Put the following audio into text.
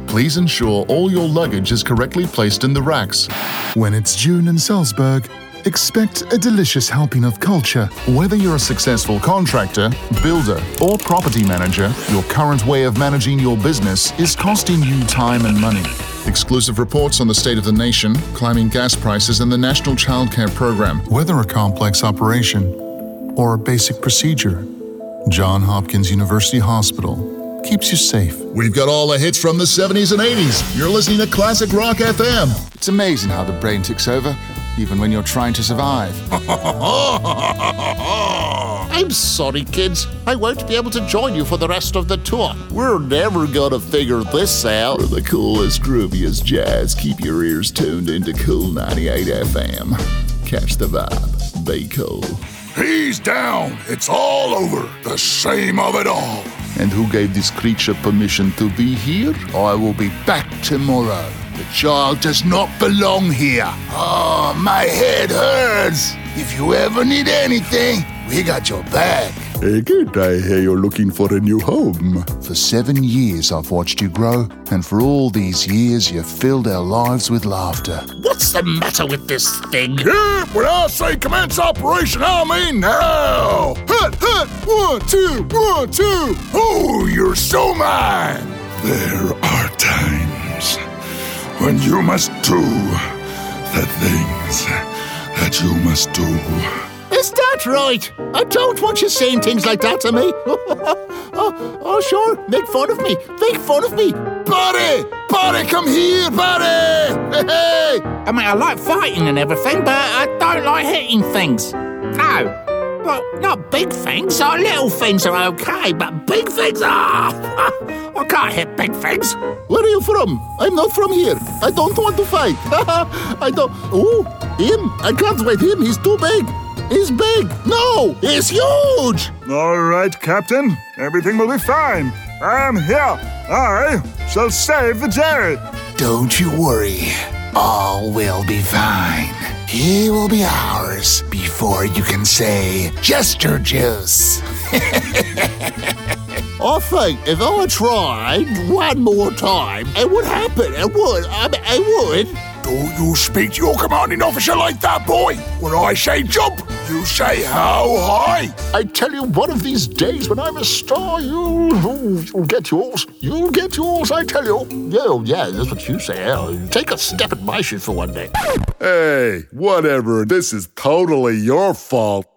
Please ensure all your luggage is correctly placed in the racks. When it's June in Salzburg, expect a delicious helping of culture. Whether you're a successful contractor, builder, or property manager, your current way of managing your business is costing you time and money. Exclusive reports on the state of the nation, climbing gas prices, and the National Childcare Program. Whether a complex operation or a basic procedure, Johns Hopkins University Hospital keeps you safe. We've got all the hits from the 70s and 80s. You're listening to Classic Rock FM. It's amazing how the brain takes over, even when you're trying to survive. I'm sorry, kids. I won't be able to join you for the rest of the tour. We're never gonna figure this out. For the coolest, grooviest jazz, keep your ears tuned into Cool 98 FM. Catch the vibe. Be cool. He's down. It's all over. The shame of it all. And who gave this creature permission to be here? I will be back tomorrow. The child does not belong here. Oh, my head hurts. If you ever need anything, we got your back. Hey kid, I hear you're looking for a new home. For 7 years I've watched you grow, and for all these years you've filled our lives with laughter. What's the matter with this thing? Yeah, when I say commence operation, I mean now. Hut, hut, 1, 2, 1, 2. Oh, you're so mine. There are times when you must do the things that you must do. Is that right? I don't want you saying things like that to me. Oh, sure. Make fun of me. Make fun of me. Buddy! Buddy, come here, buddy! Hey! I mean, I like fighting and everything, but I don't like hitting things. No. Well, not big things. Little things are okay, but big things are... I can't hit big things. Where are you from? I'm not from here. I don't want to fight. I don't... Oh, him. I can't fight him. He's too big. He's big. No, he's huge. All right, Captain. Everything will be fine. I am here. I shall save the day. Don't you worry. All will be fine. He will be ours before you can say gesture juice. I think if I tried one more time, it would happen. It would. I would. Don't you speak to your commanding officer like that, boy. When I say jump, you say how high. I tell you, one of these days when I'm a star, you'll get yours. You'll get yours, I tell you. Yeah, that's what you say. Take a step at my shoes for one day. Hey, whatever. This is totally your fault.